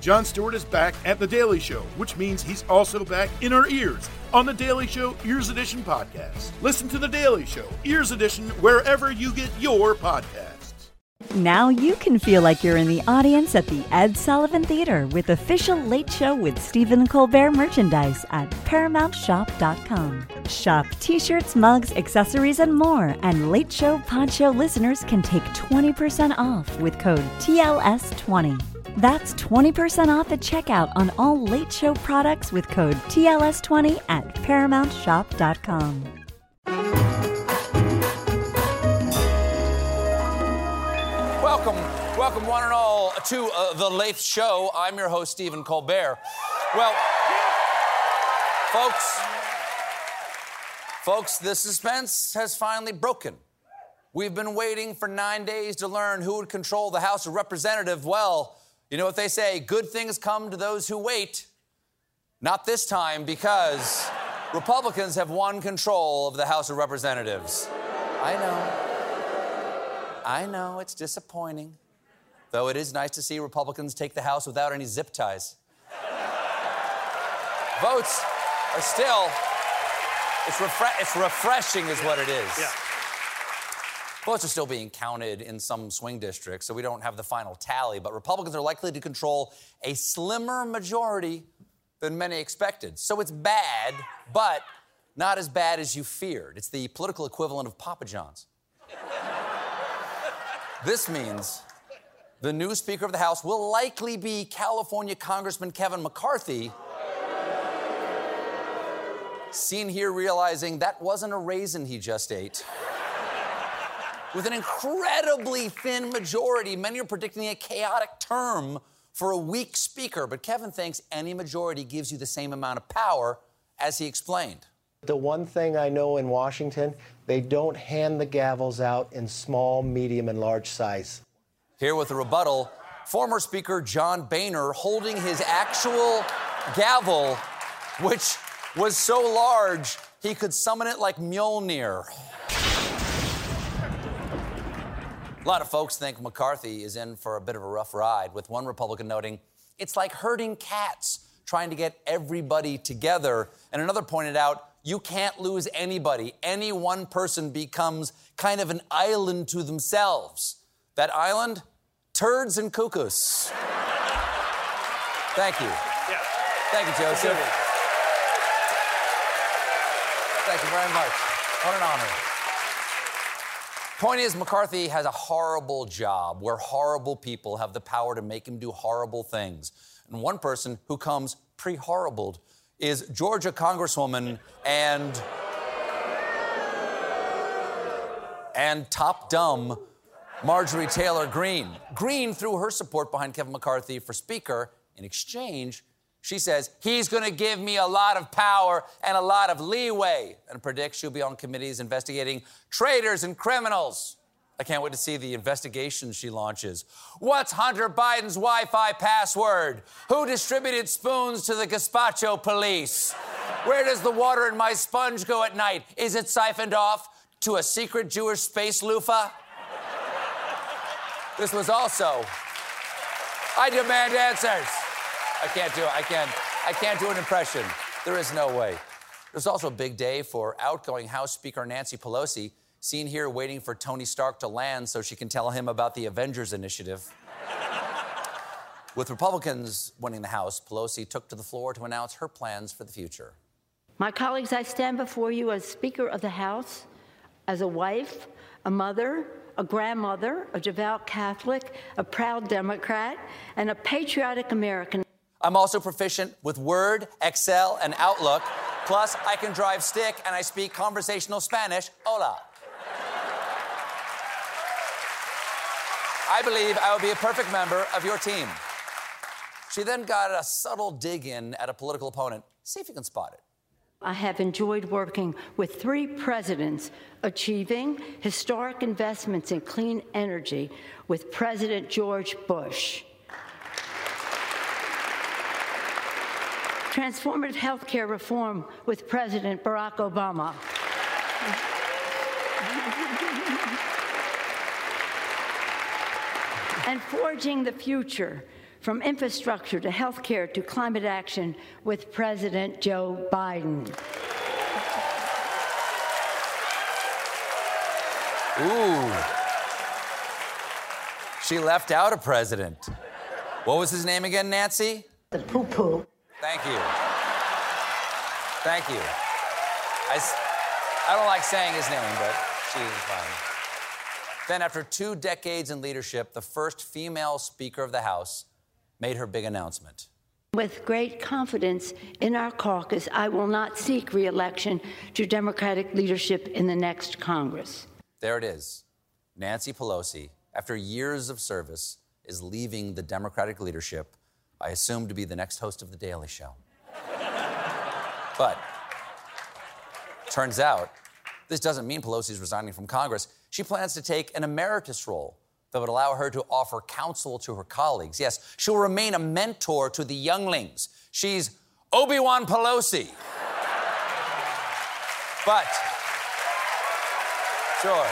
Jon Stewart is back at The Daily Show, which means he's also back in our ears on The Daily Show Ears Edition podcast. Listen to The Daily Show Ears Edition wherever you get your podcasts. Now you can feel like you're in the audience at the Ed Sullivan Theater with official Late Show with Stephen Colbert merchandise at ParamountShop.com. Shop t-shirts, mugs, accessories, and more. And Late Show Pod Show listeners can take 20% off with code TLS20. That's 20% off at checkout on all Late Show products with code TLS20 at ParamountShop.com. Welcome one and all to The Late Show. I'm your host, Stephen Colbert. Well, folks, the suspense has finally broken. We've been waiting for 9 days to learn who would control the House of Representatives. Well, you know what they say, good things come to those who wait. Not this time, because Republicans have won control of the House of Representatives. I know, it's disappointing. Though it is nice to see Republicans take the House without any zip ties. Votes are still, it's refreshing is what it is. Yeah. Votes are still being counted in some swing districts, so we don't have the final tally, but Republicans are likely to control a slimmer majority than many expected. So it's bad, but not as bad as you feared. It's the political equivalent of Papa John's. This means the new Speaker of the House will likely be California Congressman Kevin McCarthy, seen here realizing that wasn't a raisin he just ate. With an incredibly thin majority, many are predicting a chaotic term for a weak speaker, but Kevin thinks any majority gives you the same amount of power, as he explained. The one thing I know in Washington, they don't hand the gavels out in small, medium, and large size. Here with a rebuttal, former Speaker John Boehner holding his actual gavel, which was so large he could summon it like Mjolnir. A lot of folks think McCarthy is in for a bit of a rough ride, with one Republican noting, it's like herding cats, trying to get everybody together. And another pointed out, you can't lose anybody. Any one person becomes kind of an island to themselves. That island? Turds and cuckoos. Thank you. Yeah. Thank you, Joseph. Thank you very much. What an honor. Point is, McCarthy has a horrible job where horrible people have the power to make him do horrible things. And one person who comes pre-horribled is Georgia Congresswoman and top dumb Marjorie Taylor Greene. Greene threw her support behind Kevin McCarthy for Speaker. In exchange, she says, he's going to give me a lot of power and a lot of leeway, and predicts she'll be on committees investigating traitors and criminals. I can't wait to see the investigation she launches. What's Hunter Biden's Wi-Fi password? Who distributed spoons to the gazpacho police? Where does the water in my sponge go at night? Is it siphoned off to a secret Jewish space loofah? This was also, I demand answers. I can't do it. I can't do an impression. There is no way. There's also a big day for outgoing House Speaker Nancy Pelosi, seen here waiting for Tony Stark to land so she can tell him about the Avengers Initiative. With Republicans winning the House, Pelosi took to the floor to announce her plans for the future. My colleagues, I stand before you as Speaker of the House, as a wife, a mother, a grandmother, a devout Catholic, a proud Democrat, and a patriotic American. I'm also proficient with Word, Excel, and Outlook. Plus, I can drive stick and I speak conversational Spanish. Hola. I believe I will be a perfect member of your team. She then got a subtle dig in at a political opponent. See if you can spot it. I have enjoyed working with 3 presidents, achieving historic investments in clean energy with President George Bush, transformative health care reform with President Barack Obama, and forging the future from infrastructure to health care to climate action with President Joe Biden. Ooh. She left out a president. What was his name again, Nancy? The poo-poo. Thank you. Thank you. I don't like saying his name, but she is fine. Then, after 2 decades in leadership, the first female Speaker of the House made her big announcement. With great confidence in our caucus, I will not seek re-election to Democratic leadership in the next Congress. There it is. Nancy Pelosi, after years of service, is leaving the Democratic leadership, I assume to be the next host of The Daily Show. But turns out, this doesn't mean Pelosi's resigning from Congress. She plans to take an emeritus role that would allow her to offer counsel to her colleagues. Yes, she'll remain a mentor to the younglings. She's Obi-Wan Pelosi. But, sure.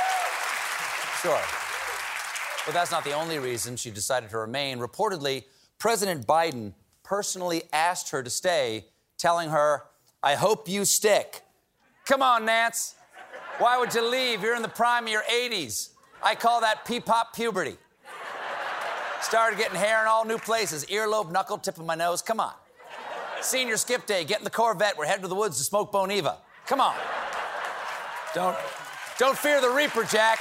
But that's not the only reason she decided to remain. Reportedly, President Biden personally asked her to stay, telling her, "I hope you stick." Come on, Nance. Why would you leave? You're in the prime of your 80s. I call that pee-pop puberty. Started getting hair in all new places. Earlobe, knuckle, tip of my nose. Come on. Senior skip day. Get in the Corvette. We're heading to the woods to smoke Boniva. Come on. Don't fear the Reaper, Jack.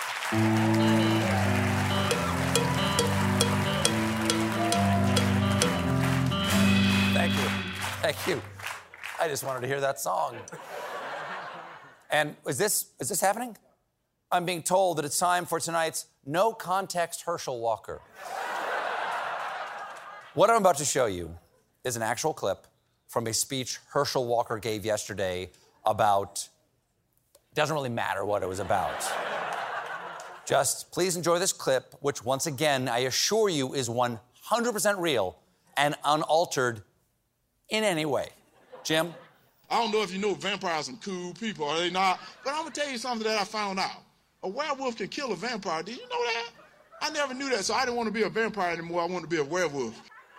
Thank you. I just wanted to hear that song. And is this happening? I'm being told that it's time for tonight's No Context Herschel Walker. What I'm about to show you is an actual clip from a speech Herschel Walker gave yesterday about, doesn't really matter what it was about. Just please enjoy this clip, which once again, I assure you is 100% real and unaltered in any way. Jim? I don't know if you know vampires are some cool people, are they not? But I'm going to tell you something that I found out. A werewolf can kill a vampire. Did you know that? I never knew that, so I didn't want to be a vampire anymore. I wanted to be a werewolf.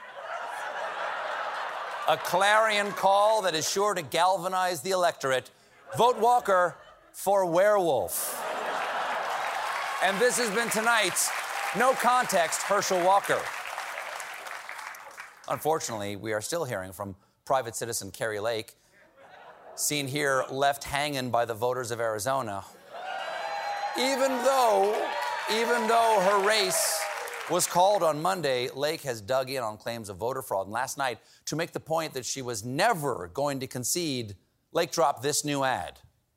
A clarion call that is sure to galvanize the electorate. Vote Walker for werewolf. And this has been tonight's No Context Herschel Walker. Unfortunately, we are still hearing from private citizen Kari Lake, seen here left hanging by the voters of Arizona. Even though her race was called on Monday, Lake has dug in on claims of voter fraud. And last night, to make the point that she was never going to concede, Lake dropped this new ad.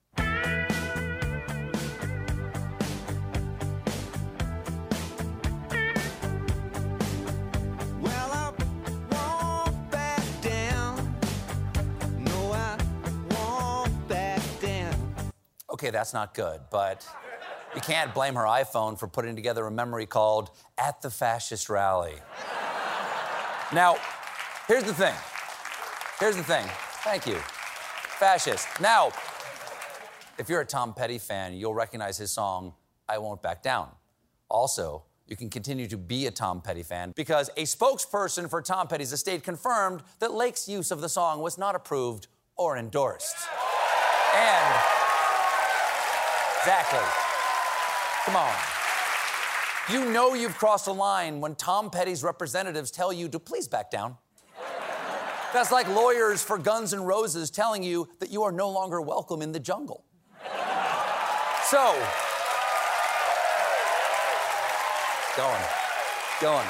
Okay, that's not good, but you can't blame her iPhone for putting together a memory called At the Fascist Rally. Now, here's the thing. Thank you. Fascist. Now, if you're a Tom Petty fan, you'll recognize his song, I Won't Back Down. Also, you can continue to be a Tom Petty fan because a spokesperson for Tom Petty's estate confirmed that Lake's use of the song was not approved or endorsed. And exactly. Come on. You know you've crossed a line when Tom Petty's representatives tell you to please back down. That's like lawyers for Guns N' Roses telling you that you are no longer welcome in the jungle. So, going.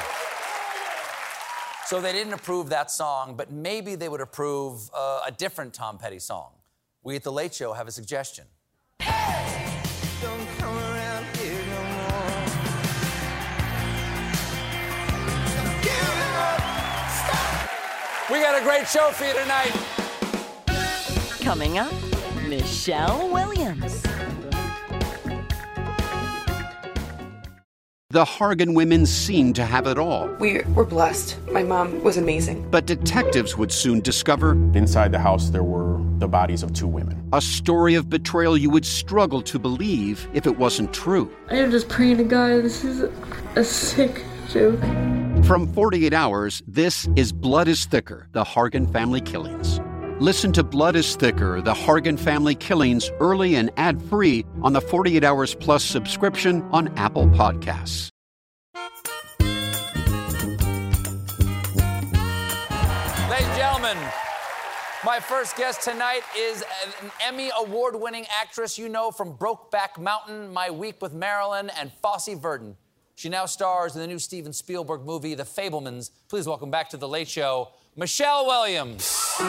So they didn't approve that song, but maybe they would approve a different Tom Petty song. We at The Late Show have a suggestion. Don't come around here no more. Give it up. Stop. We got a great show for you tonight. Coming up, Michelle Williams. The Hargan women seemed to have it all. We were blessed. My mom was amazing. But detectives would soon discover... Inside the house, there were the bodies of 2 women. A story of betrayal you would struggle to believe if it wasn't true. I am just praying to God, this is a sick joke. From 48 Hours, this is Blood is Thicker, The Hargan Family Killings. Listen to Blood is Thicker, The Hargan Family Killings early and ad-free on the 48 Hours Plus subscription on Apple Podcasts. Ladies and gentlemen, my first guest tonight is an Emmy award-winning actress you know from Brokeback Mountain, My Week with Marilyn, and Fosse Verdon. She now stars in the new Steven Spielberg movie, The Fabelmans. Please welcome back to The Late Show, Michelle Williams.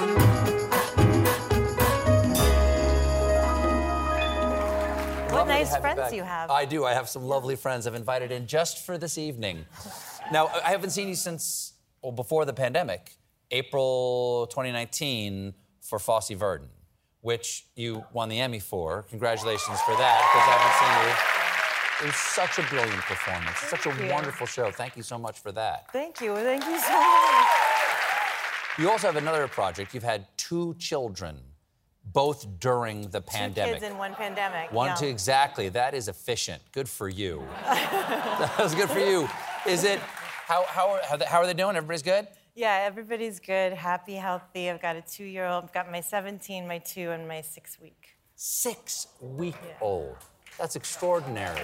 What nice friends you have. I do. I have some lovely friends I've invited in just for this evening. Now, I haven't seen you since, well, before the pandemic, April 2019 for Fosse Verdon, which you won the Emmy for. Congratulations for that, because I haven't seen you. It was such a brilliant performance. Such a wonderful show. Thank you so much for that. Thank you. Thank you so much. You also have another project. You've had 2 children, both during the pandemic. 2 kids in one pandemic. Two, exactly. That is efficient. Good for you. That was good for you. Is it, how are they doing? Everybody's good? Yeah, everybody's good, happy, healthy. I've got a 2-year-old. I've got my 17, my 2, and my 6-week. 6-week-old. That's extraordinary.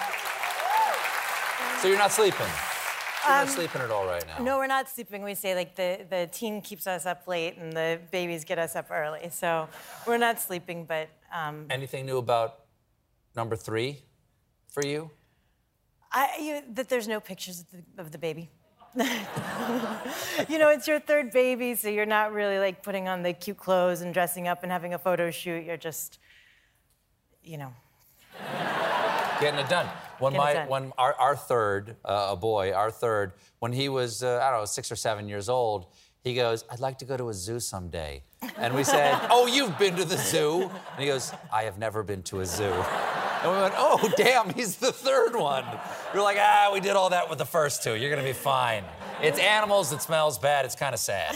So you're not sleeping? You're not sleeping at all right now? No, we're not sleeping. We say, like, the teen keeps us up late and the babies get us up early. So we're not sleeping, but... Anything new about number 3 for you? That there's no pictures of the baby. You know, it's your 3rd baby, so you're not really, like, putting on the cute clothes and dressing up and having a photo shoot. You're just, you know... Getting it done. When our third, a boy, our third, when he was, 6 or 7 years old, he goes, I'd like to go to a zoo someday. And we said, oh, you've been to the zoo? And he goes, I have never been to a zoo. And we went, oh, damn, he's the 3rd one. We're like, we did all that with the first 2. You're gonna be fine. It's animals that smells bad. It's kind of sad.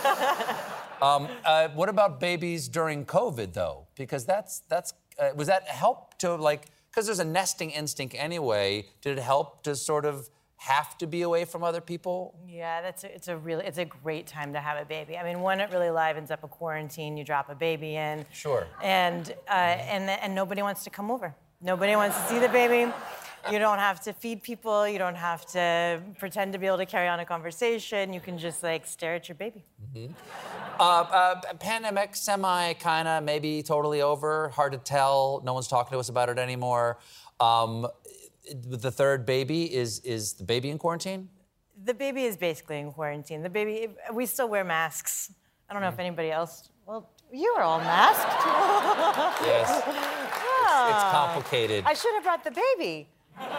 What about babies during COVID, though? Because was that help to, like, because there's a nesting instinct anyway, did it help to sort of have to be away from other people? Yeah, it's a great time to have a baby. I mean, one, it really livens up a quarantine. You drop a baby in. Sure. And nobody wants to come over. Nobody wants to see the baby. You don't have to feed people. You don't have to pretend to be able to carry on a conversation. You can just, like, stare at your baby. Mm-hmm. Pandemic, kind of, maybe totally over. Hard to tell. No one's talking to us about it anymore. The 3rd baby, is the baby in quarantine? The baby is basically in quarantine. The baby, we still wear masks. I don't know if anybody else... Well, you are all masked. Yes. It's complicated. I should have brought the baby.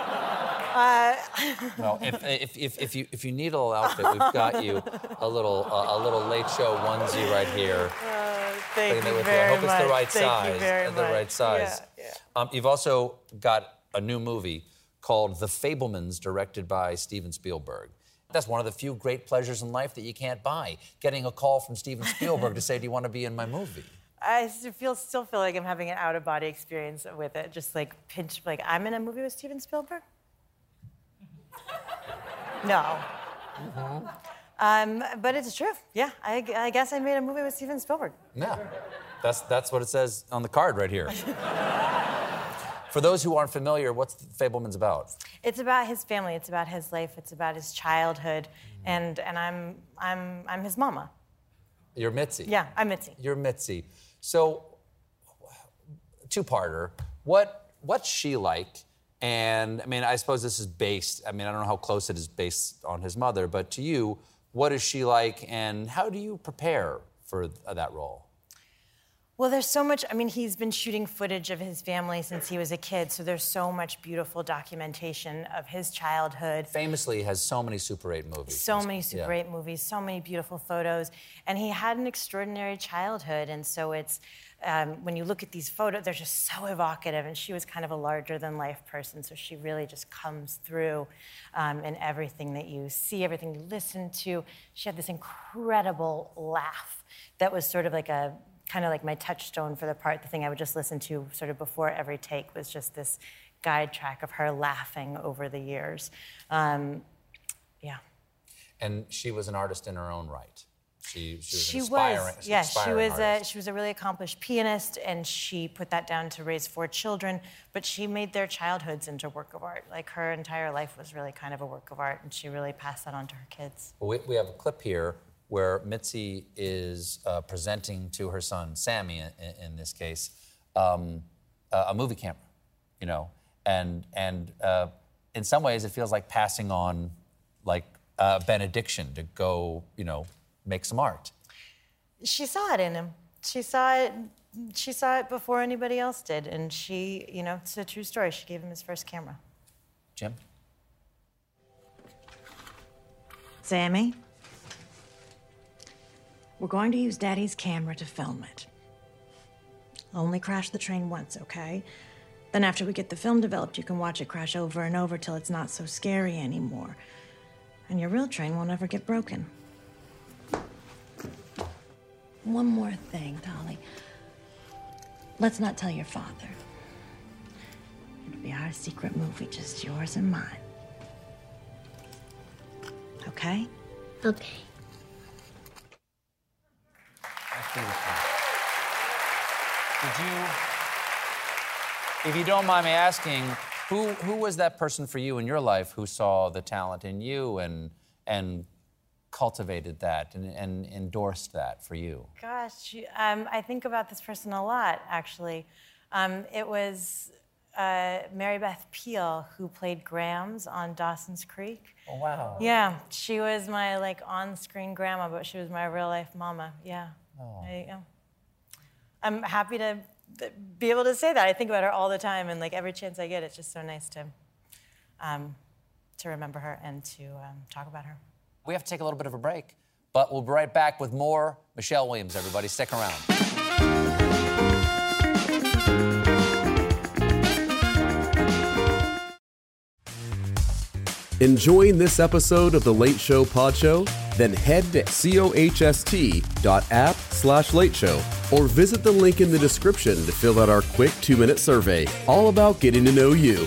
Well, if you need a little outfit, we've got you a little Late Show onesie right here. Thank you very much. I hope it's the right size. Thank you very much. The right size. Yeah. You've also got a new movie called The Fabelmans, directed by Steven Spielberg. That's one of the few great pleasures in life that you can't buy. Getting a call from Steven Spielberg to say, do you want to be in my movie? I still feel like I'm having an out-of-body experience with it. Just like I'm in a movie with Steven Spielberg? No. Mm-hmm. But it's true. Yeah, I guess I made a movie with Steven Spielberg. Yeah, that's what it says on the card right here. For those who aren't familiar, what's The Fabelmans about? It's about his family. It's about his life. It's about his childhood, and I'm his mama. You're Mitzi. Yeah, I'm Mitzi. You're Mitzi. So, 2-parter. What's she like? And I mean, I suppose this is based. I mean, I don't know how close it is based on his mother, but to you, what is she like, and how do you prepare for that role? Well, there's so much. I mean, he's been shooting footage of his family since he was a kid, so there's so much beautiful documentation of his childhood. Famously, he has so many Super 8 movies. So many Super 8 movies, so many beautiful photos. And he had an extraordinary childhood, and so it's, when you look at these photos, they're just so evocative, and she was kind of a larger-than-life person, so she really just comes through in everything that you see, everything you listen to. She had this incredible laugh that was sort of like kind of like my touchstone for the part. The thing I would just listen to sort of before every take was just this guide track of her laughing over the years. Yeah. And she was an artist in her own right. She was She an aspiring, was, yes, artist. she was a really accomplished pianist, and she put that down to raise 4 children, but she made their childhoods into a work of art. Like, her entire life was really kind of a work of art, and she really passed that on to her kids. Well, we have a clip here where Mitzi is presenting to her son, Sammy, in this case, a movie camera, you know, and in some ways it feels like passing on, like, benediction to go, you know, make some art. She saw it in him. She saw it before anybody else did, and she, you know, it's a true story. She gave him his first camera. Jim? Sammy, we're going to use Daddy's camera to film it. Only crash the train once, okay? Then after we get the film developed, you can watch it crash over and over till it's not so scary anymore. And your real train won't ever get broken. One more thing, Dolly. Let's not tell your father. It'll be our secret movie, just yours and mine. Okay? Okay. Did you, if you don't mind me asking, who was that person for you in your life who saw the talent in you and cultivated that and endorsed that for you? Gosh, I think about this person a lot, actually. It was Mary Beth Peel, who played Grams on Dawson's Creek. Oh, wow. Yeah, she was my, like, on-screen grandma, but she was my real-life mama, yeah. Oh. I'm happy to be able to say that. I think about her all the time, and, like, every chance I get, it's just so nice to remember her and to talk about her. We have to take a little bit of a break, but we'll be right back with more Michelle Williams, everybody. Stick around. Enjoying this episode of The Late Show Pod Show? Then head to cohost.app/Late Show or visit the link in the description to fill out our quick 2-minute survey, all about getting to know you.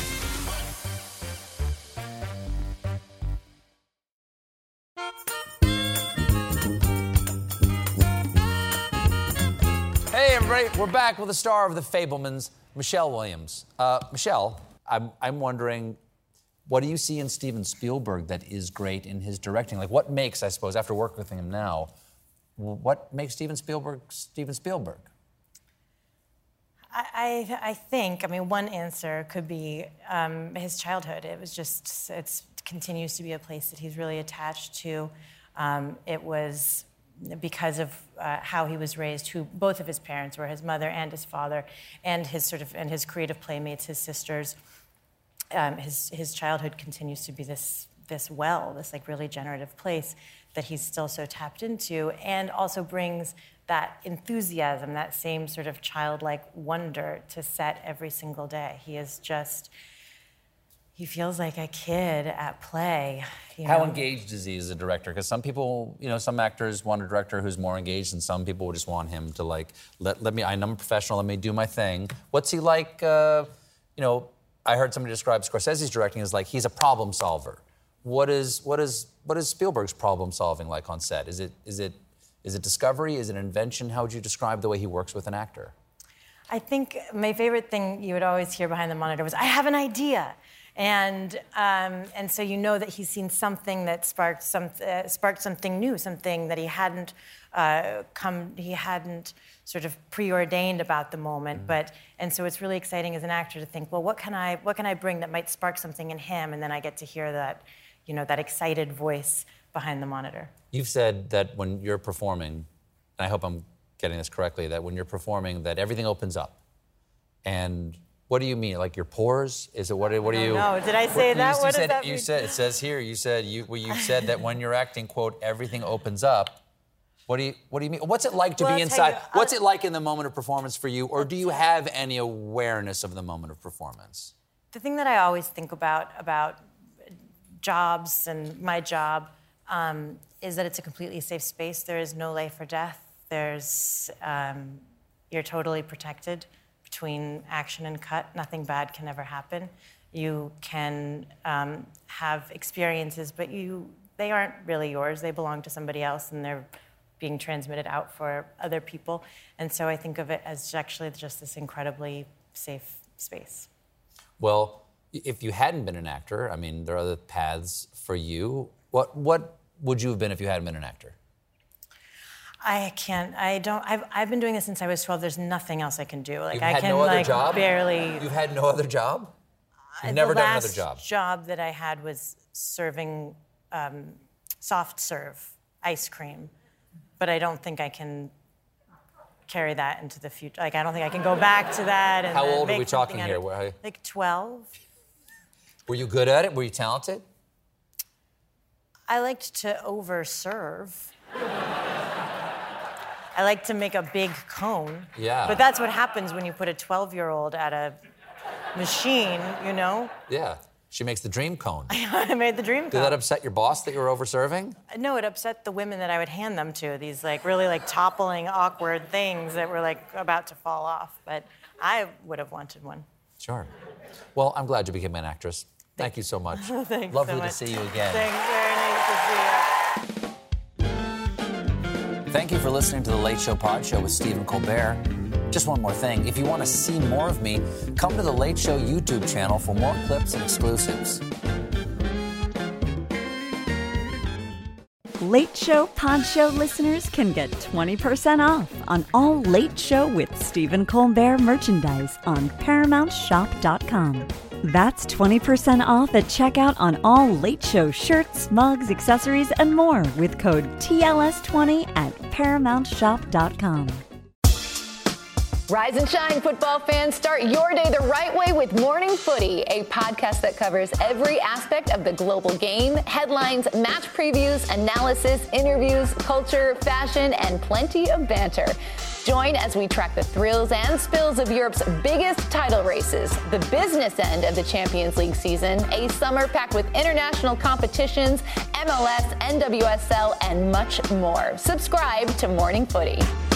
Hey, everybody, we're back with the star of The Fabelmans, Michelle Williams. Michelle, I'm wondering, what do you see in Steven Spielberg that is great in his directing? Like, what makes, I suppose, after working with him now, what makes Steven Spielberg Steven Spielberg? I think, I mean, one answer could be his childhood. It was just, it continues to be a place that he's really attached to. It was because of how he was raised, who both of his parents were, his mother and his father, and his creative playmates, his sisters. His childhood continues to be this like really generative place that he's still so tapped into, and also brings that enthusiasm, that same sort of childlike wonder to set every single day. He feels like a kid at play. How engaged is he as a director? Because some people, you know, some actors want a director who's more engaged, and some people would just want him to, like, let me, I'm a professional, let me do my thing. What's he like, you know, I heard somebody describe Scorsese's directing as like he's a problem solver. What is Spielberg's problem solving like on set? Is it discovery? Is it invention? How would you describe the way he works with an actor? I think my favorite thing you would always hear behind the monitor was, "I have an idea," and so you know that he's seen something that sparked something new, something that he hadn't sort of preordained about the moment, and so it's really exciting as an actor to think, well, what can I bring that might spark something in him, and then I get to hear that, you know, that excited voice behind the monitor. You've said that when you're performing, and I hope I'm getting this correctly, that when you're performing, that everything opens up. And what do you mean? Like your pores? Is it what do you? No, did I say that? What does that mean? You said it says here. You said that when you're acting, quote, everything opens up. What do you mean? What's it like to be inside? What's it like in the moment of performance for you, or do you have any awareness of the moment of performance? The thing that I always think about jobs and my job is that it's a completely safe space. There is no life or death. You're totally protected between action and cut. Nothing bad can ever happen. You can have experiences, but they aren't really yours. They belong to somebody else, and they're being transmitted out for other people. And so I think of it as actually just this incredibly safe space. Well, if you hadn't been an actor, I mean, there are other paths for you. What would you have been if you hadn't been an actor? I've been doing this since I was 12. There's nothing else I can do. Like, You've I had can no other job? barely. You've had no other job? You've never done another job? The last job that I had was serving soft serve ice cream, but I don't think I can carry that into the future. Like, I don't think I can go back to that. And How old are we make talking something here? out of- Like 12. Were you good at it? Were you talented? I liked to overserve. I like to make a big cone. Yeah. But that's what happens when you put a 12-year-old at a machine, you know? Yeah. She makes the dream cone. I made the dream cone. Did that upset your boss that you were overserving? No, it upset the women that I would hand them to. These like really like toppling, awkward things that were like about to fall off. But I would have wanted one. Sure. Well, I'm glad you became an actress. Thank you so much. Thanks Lovely so to much. see you again. Thanks, very nice to see you. Thank you for listening to The Late Show Pod Show with Stephen Colbert. Just one more thing. If you want to see more of me, come to The Late Show YouTube channel for more clips and exclusives. Late Show Pod Show listeners can get 20% off on all Late Show with Stephen Colbert merchandise on ParamountShop.com. That's 20% off at checkout on all Late Show shirts, mugs, accessories, and more with code TLS20 at ParamountShop.com. Rise and shine, football fans. Start your day the right way with Morning Footy, a podcast that covers every aspect of the global game, headlines, match previews, analysis, interviews, culture, fashion, and plenty of banter. Join as we track the thrills and spills of Europe's biggest title races, the business end of the Champions League season, a summer packed with international competitions, MLS, NWSL, and much more. Subscribe to Morning Footy.